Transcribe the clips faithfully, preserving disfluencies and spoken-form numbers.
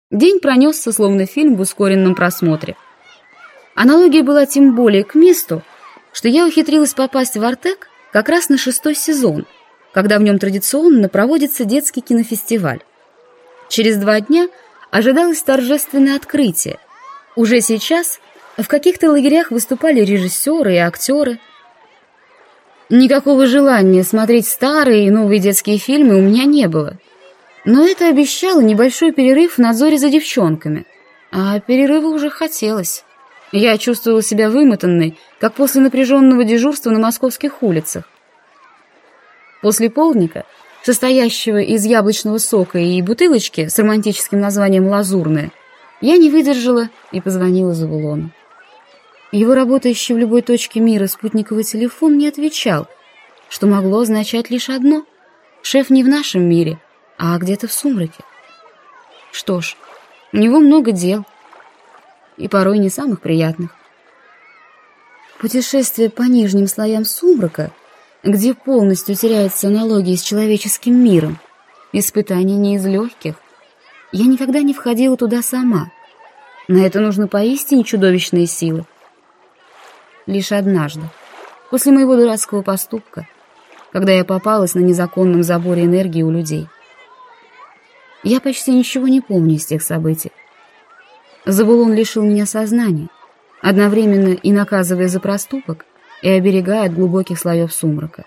День пронесся, словно фильм в ускоренном просмотре. Аналогия была тем более к месту, что я ухитрилась попасть в Артек как раз на шестой сезон, когда в нем традиционно проводится детский кинофестиваль. Через два дня ожидалось торжественное открытие. Уже сейчас в каких-то лагерях выступали режиссеры и актеры. Никакого желания смотреть старые и новые детские фильмы у меня не было. Но это обещало небольшой перерыв в надзоре за девчонками. А перерыва уже хотелось. Я чувствовала себя вымотанной, как после напряженного дежурства на московских улицах. После полдника, состоящего из яблочного сока и бутылочки с романтическим названием «Лазурная», я не выдержала и позвонила Завулону. Его работающий в любой точке мира спутниковый телефон не отвечал, что могло означать лишь одно — шеф не в нашем мире, а где-то в сумраке. Что ж, у него много дел, и порой не самых приятных. Путешествие по нижним слоям сумрака, где полностью теряется аналогия с человеческим миром, испытание не из легких. Я никогда не входила туда сама. На это нужно поистине чудовищные силы. Лишь однажды, после моего дурацкого поступка, когда я попалась на незаконном заборе энергии у людей. Я почти ничего не помню из тех событий. Завулон лишил меня сознания, одновременно и наказывая за проступок, и оберегая от глубоких слоев сумрака.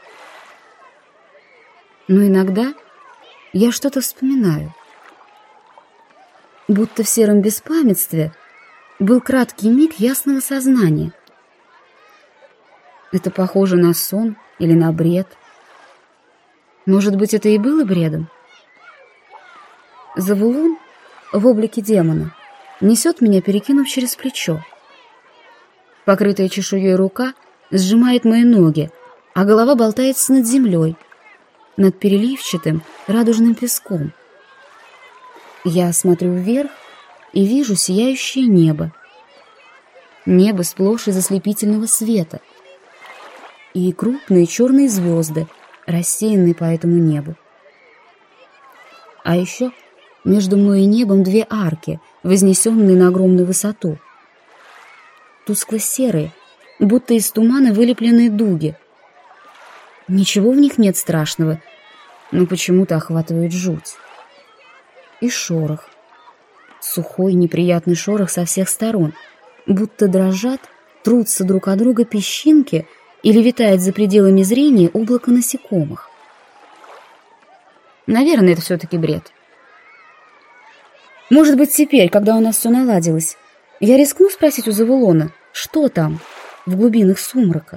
Но иногда я что-то вспоминаю. Будто в сером беспамятстве был краткий миг ясного сознания. Это похоже на сон или на бред. Может быть, это и было бредом? Завулон в облике демона несет меня, перекинув через плечо. Покрытая чешуей рука сжимает мои ноги, а голова болтается над землей, над переливчатым радужным песком. Я смотрю вверх и вижу сияющее небо. Небо сплошь из ослепительного света. И крупные черные звезды, рассеянные по этому небу. А еще между мной и небом две арки, вознесенные на огромную высоту. Тускло-серые, будто из тумана вылепленные дуги. Ничего в них нет страшного, но почему-то охватывает жуть. И шорох. Сухой, неприятный шорох со всех сторон, будто дрожат, трутся друг от друга песчинки или витает за пределами зрения облако насекомых. Наверное, это все-таки бред. Может быть, теперь, когда у нас все наладилось, я рискну спросить у Завулона, что там, в глубинах сумрака.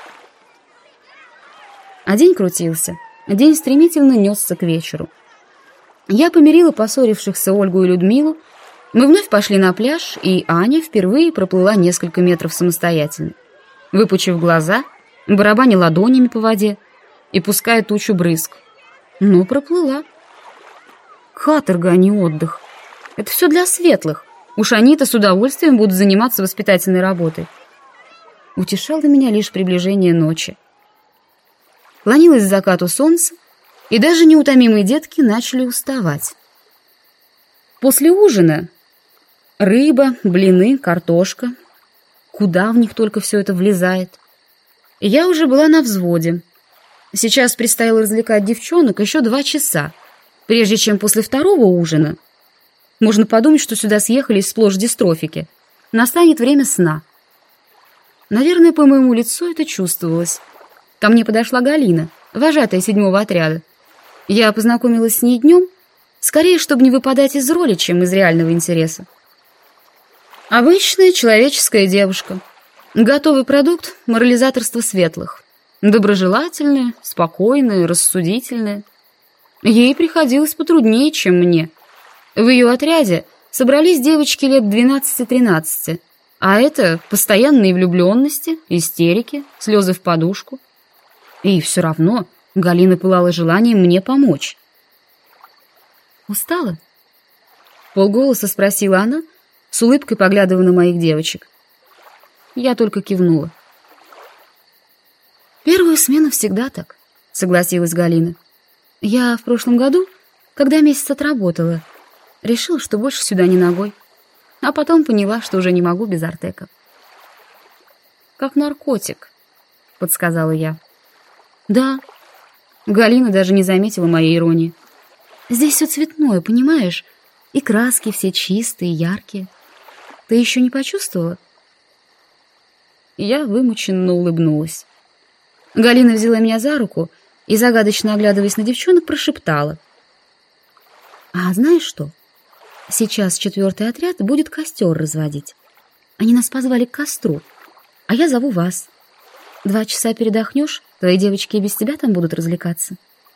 А день крутился, день стремительно несся к вечеру. Я помирила поссорившихся Ольгу и Людмилу, мы вновь пошли на пляж, и Аня впервые проплыла несколько метров самостоятельно, выпучив глаза, барабаня ладонями по воде и пуская тучу брызг. Но проплыла. Каторга, а не отдых. Это все для светлых. Уж они-то с удовольствием будут заниматься воспитательной работой. Утешало меня лишь приближение ночи. Клонилось к закату солнце, и даже неутомимые детки начали уставать. После ужина рыба, блины, картошка. Куда в них только все это влезает? Я уже была на взводе. Сейчас предстояло развлекать девчонок еще два часа, прежде чем после второго ужина, можно подумать, что сюда съехались сплошь дистрофики, настанет время сна. Наверное, по моему лицу это чувствовалось. Ко мне подошла Галина, вожатая седьмого отряда. Я познакомилась с ней днем, скорее, чтобы не выпадать из роли, чем из реального интереса. Обычная человеческая девушка. Готовый продукт морализаторства светлых. Доброжелательная, спокойная, рассудительная. Ей приходилось потруднее, чем мне. В ее отряде собрались девочки лет двенадцати-тринадцати, а это постоянные влюбленности, истерики, слезы в подушку. И все равно Галина пылала желанием мне помочь. «Устала?» — полголоса спросила она, с улыбкой поглядывая на моих девочек. Я только кивнула. «Первую смену всегда так», — согласилась Галина. «Я в прошлом году, когда месяц отработала, Решила, что больше сюда не ногой. А потом поняла, что уже не могу без Артека. «Как наркотик», — подсказала я. «Да». Галина даже не заметила моей иронии. «Здесь все цветное, понимаешь? И краски все чистые, яркие. Ты еще не почувствовала?» Я вымученно улыбнулась. Галина взяла меня за руку и, загадочно оглядываясь на девчонок, прошептала. «А знаешь что? Сейчас четвертый отряд будет костер разводить. Они нас позвали к костру, а я зову вас. Два часа передохнешь, твои девочки и без тебя там будут развлекаться».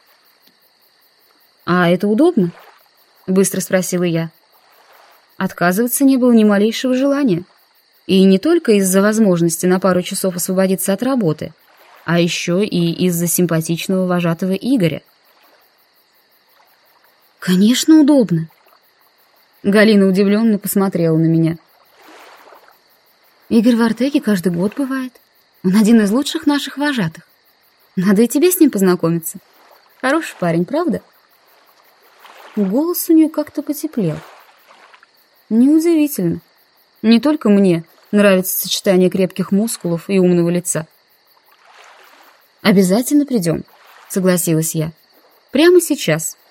«А это удобно?» — быстро спросила я. Отказываться не было ни малейшего желания. И не только из-за возможности на пару часов освободиться от работы, а еще и из-за симпатичного вожатого Игоря. «Конечно, удобно!» Галина удивленно посмотрела на меня. «Игорь в Артеке каждый год бывает. Он один из лучших наших вожатых. Надо и тебе с ним познакомиться. Хороший парень, правда?» Голос у нее как-то потеплел. Неудивительно. Не только мне нравится сочетание крепких мускулов и умного лица. «Обязательно придем», — согласилась я. «Прямо сейчас».